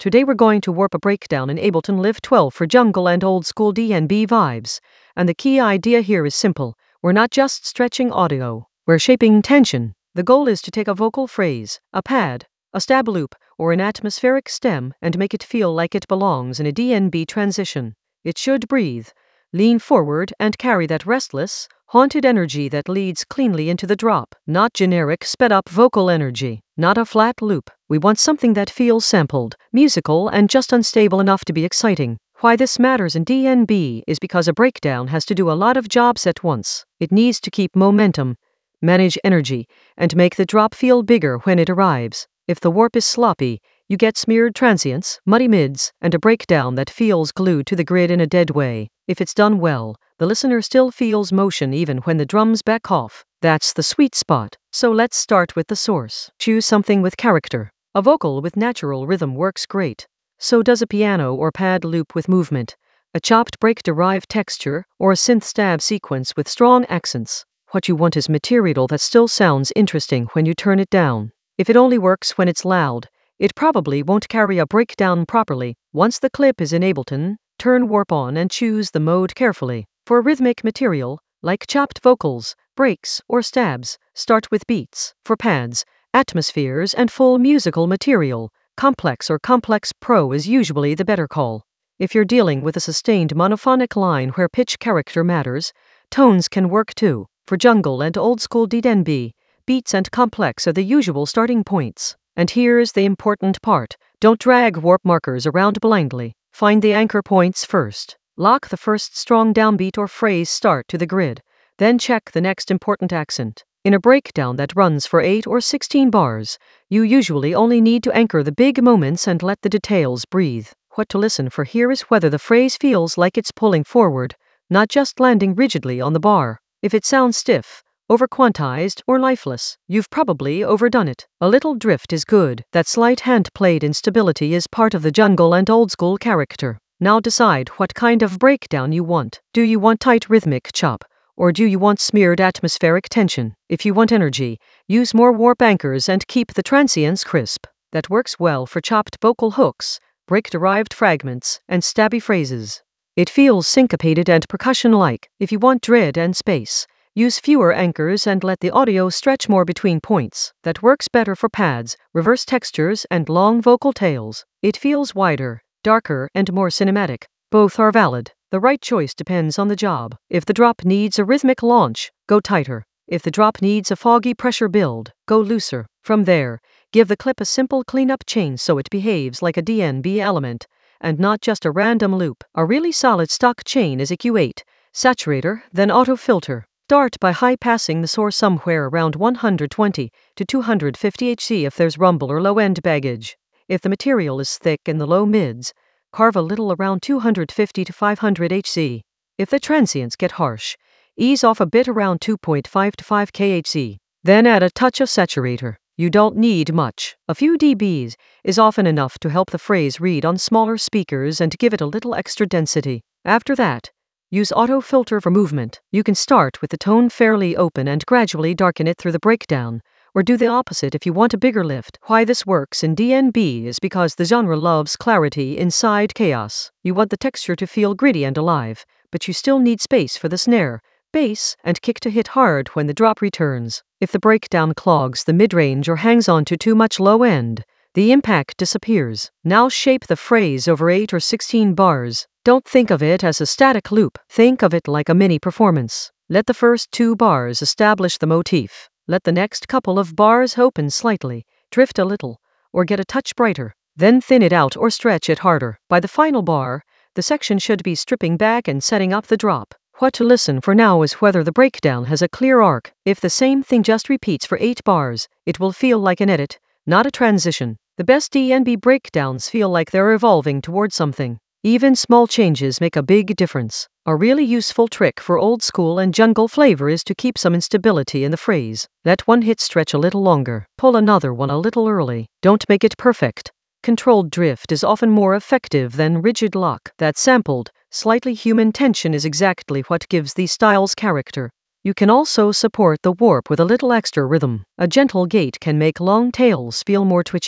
Today we're going to warp a breakdown in Ableton Live 12 for jungle and old school DnB vibes. And the key idea here is simple. We're not just stretching audio, we're shaping tension. The goal is to take a vocal phrase, a pad, a stab loop, or an atmospheric stem and make it feel like it belongs in a DnB transition. It should breathe, lean forward, and carry that restless, haunted energy that leads cleanly into the drop. Not generic sped-up vocal energy, not a flat loop. We want something that feels sampled, musical, and just unstable enough to be exciting. Why this matters in DnB is because a breakdown has to do a lot of jobs at once. It needs to keep momentum, manage energy, and make the drop feel bigger when it arrives. If the warp is sloppy, you get smeared transients, muddy mids, and a breakdown that feels glued to the grid in a dead way. If it's done well, the listener still feels motion even when the drums back off. That's the sweet spot. So let's start with the source. Choose something with character. A vocal with natural rhythm works great. So does a piano or pad loop with movement, a chopped break-derived texture, or a synth stab sequence with strong accents. What you want is material that still sounds interesting when you turn it down. If it only works when it's loud, it probably won't carry a breakdown properly. Once the clip is in Ableton, turn warp on and choose the mode carefully. For rhythmic material, like chopped vocals, breaks, or stabs, start with beats. For pads, atmospheres, and full musical material, complex or complex pro is usually the better call. If you're dealing with a sustained monophonic line where pitch character matters, tones can work too. For jungle and old school DnB, beats and complex are the usual starting points. And here's the important part. Don't drag warp markers around blindly. Find the anchor points first. Lock the first strong downbeat or phrase start to the grid. Then check the next important accent. In a breakdown that runs for 8 or 16 bars, you usually only need to anchor the big moments and let the details breathe. What to listen for here is whether the phrase feels like it's pulling forward, not just landing rigidly on the bar. If it sounds stiff, over-quantized, or lifeless, you've probably overdone it. A little drift is good. That slight hand-played instability is part of the jungle and old-school character. Now decide what kind of breakdown you want. Do you want tight rhythmic chop, or do you want smeared atmospheric tension? If you want energy, use more warp anchors and keep the transients crisp. That works well for chopped vocal hooks, break-derived fragments, and stabby phrases. It feels syncopated and percussion-like. If you want dread and space, use fewer anchors and let the audio stretch more between points. That works better for pads, reverse textures, and long vocal tails. It feels wider, darker, and more cinematic. Both are valid. The right choice depends on the job. If the drop needs a rhythmic launch, go tighter. If the drop needs a foggy pressure build, go looser. From there, give the clip a simple cleanup chain so it behaves like a DnB element, and not just a random loop. A really solid stock chain is EQ8, saturator, then auto filter. Start by high-passing the source somewhere around 120 to 250 Hz if there's rumble or low-end baggage. If the material is thick in the low mids, carve a little around 250 to 500 Hz. If the transients get harsh, ease off a bit around 2.5 to 5 kHz. Then add a touch of saturator. You don't need much. A few dBs is often enough to help the phrase read on smaller speakers and give it a little extra density. After that, use auto filter for movement. You can start with the tone fairly open and gradually darken it through the breakdown, or do the opposite if you want a bigger lift. Why this works in DnB is because the genre loves clarity inside chaos. You want the texture to feel gritty and alive, but you still need space for the snare, bass, and kick to hit hard when the drop returns. If the breakdown clogs the mid-range or hangs on to too much low end, the impact disappears. Now shape the phrase over 8 or 16 bars. Don't think of it as a static loop. Think of it like a mini performance. Let the first 2 bars establish the motif. Let the next couple of bars open slightly, drift a little, or get a touch brighter. Then thin it out or stretch it harder. By the final bar, the section should be stripping back and setting up the drop. What to listen for now is whether the breakdown has a clear arc. If the same thing just repeats for 8 bars, it will feel like an edit, not a transition. The best DnB breakdowns feel like they're evolving towards something. Even small changes make a big difference. A really useful trick for old school and jungle flavor is to keep some instability in the phrase. Let one hit stretch a little longer. Pull another one a little early. Don't make it perfect. Controlled drift is often more effective than rigid lock. That sampled, slightly human tension is exactly what gives these styles character. You can also support the warp with a little extra rhythm. A gentle gate can make long tails feel more twitchy.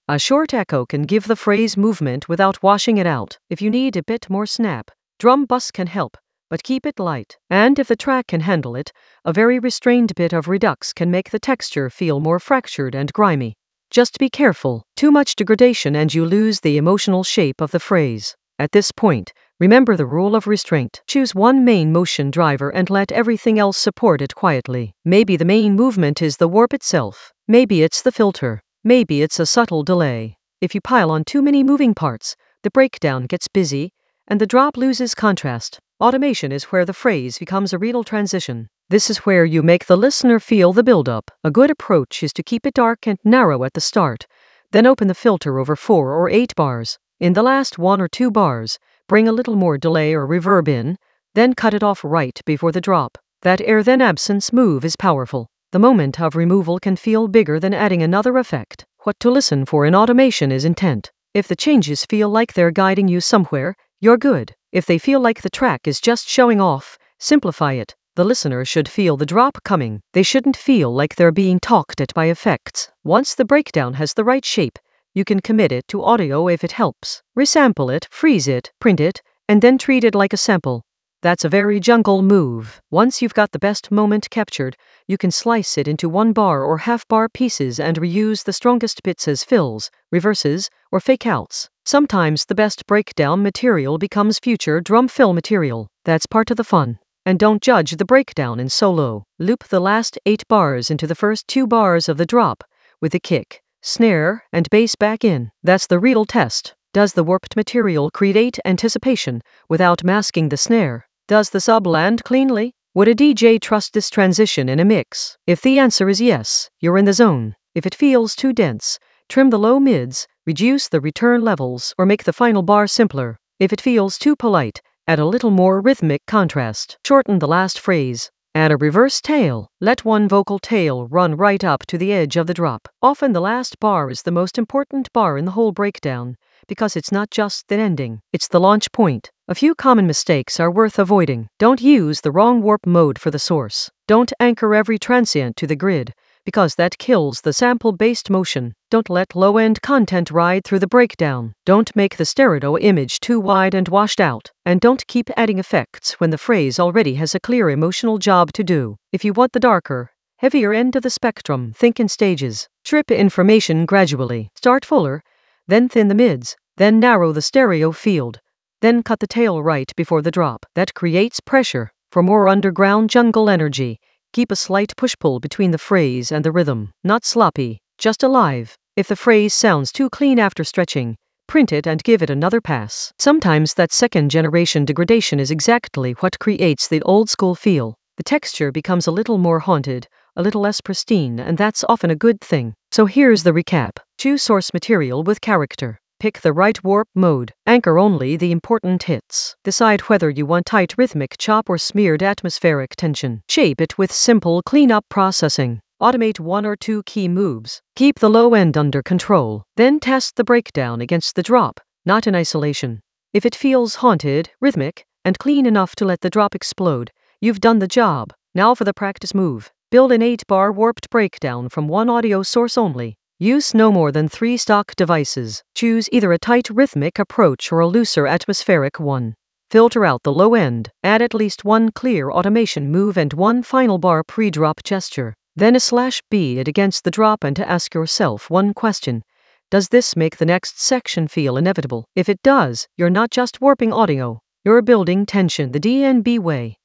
A short echo can give the phrase movement without washing it out. If you need a bit more snap, drum bus can help, but keep it light. And if the track can handle it, a very restrained bit of redux can make the texture feel more fractured and grimy. Just be careful. Too much degradation and you lose the emotional shape of the phrase. At this point, remember the rule of restraint. Choose one main motion driver and let everything else support it quietly. Maybe the main movement is the warp itself. Maybe it's the filter. Maybe it's a subtle delay. If you pile on too many moving parts, the breakdown gets busy and the drop loses contrast. Automation is where the phrase becomes a real transition. This is where you make the listener feel the build-up. A good approach is to keep it dark and narrow at the start, then open the filter over 4 or 8 bars. In the last 1 or 2 bars, bring a little more delay or reverb in, then cut it off right before the drop. That air then absence move is powerful. The moment of removal can feel bigger than adding another effect. What to listen for in automation is intent. If the changes feel like they're guiding you somewhere, you're good. If they feel like the track is just showing off, simplify it. The listener should feel the drop coming. They shouldn't feel like they're being talked at by effects. Once the breakdown has the right shape, you can commit it to audio if it helps. Resample it, freeze it, print it, and then treat it like a sample. That's a very jungle move. Once you've got the best moment captured, you can slice it into 1 bar or half-bar pieces and reuse the strongest bits as fills, reverses, or fake-outs. Sometimes the best breakdown material becomes future drum fill material. That's part of the fun. And don't judge the breakdown in solo. Loop the last 8 bars into the first 2 bars of the drop, with the kick, snare, and bass back in. That's the real test. Does the warped material create anticipation without masking the snare? Does the sub land cleanly? Would a DJ trust this transition in a mix? If the answer is yes, you're in the zone. If it feels too dense, trim the low mids, reduce the return levels, or make the final bar simpler. If it feels too polite, add a little more rhythmic contrast. Shorten the last phrase. Add a reverse tail. Let one vocal tail run right up to the edge of the drop. Often the last bar is the most important bar in the whole breakdown, because it's not just the ending, it's the launch point. A few common mistakes are worth avoiding. Don't use the wrong warp mode for the source. Don't anchor every transient to the grid, because that kills the sample-based motion. Don't let low-end content ride through the breakdown. Don't make the stereo image too wide and washed out. And don't keep adding effects when the phrase already has a clear emotional job to do. If you want the darker, heavier end of the spectrum, think in stages. Strip information gradually. Start fuller, then thin the mids, then narrow the stereo field, then cut the tail right before the drop. That creates pressure. For more underground jungle energy, keep a slight push-pull between the phrase and the rhythm. Not sloppy, just alive. If the phrase sounds too clean after stretching, print it and give it another pass. Sometimes that second-generation degradation is exactly what creates the old-school feel. The texture becomes a little more haunted, a little less pristine, and that's often a good thing. So here's the recap. Choose source material with character. Pick the right warp mode. Anchor only the important hits. Decide whether you want tight rhythmic chop or smeared atmospheric tension. Shape it with simple cleanup processing. Automate 1 or 2 key moves. Keep the low end under control. Then test the breakdown against the drop, not in isolation. If it feels haunted, rhythmic, and clean enough to let the drop explode, you've done the job. Now for the practice move. Build an 8-bar warped breakdown from 1 audio source only. Use no more than 3 stock devices. Choose either a tight rhythmic approach or a looser atmospheric one. Filter out the low end. Add at least 1 clear automation move and 1 final bar pre-drop gesture. Then a /B it against the drop and to ask yourself one question. Does this make the next section feel inevitable? If it does, you're not just warping audio. You're building tension the DNB way.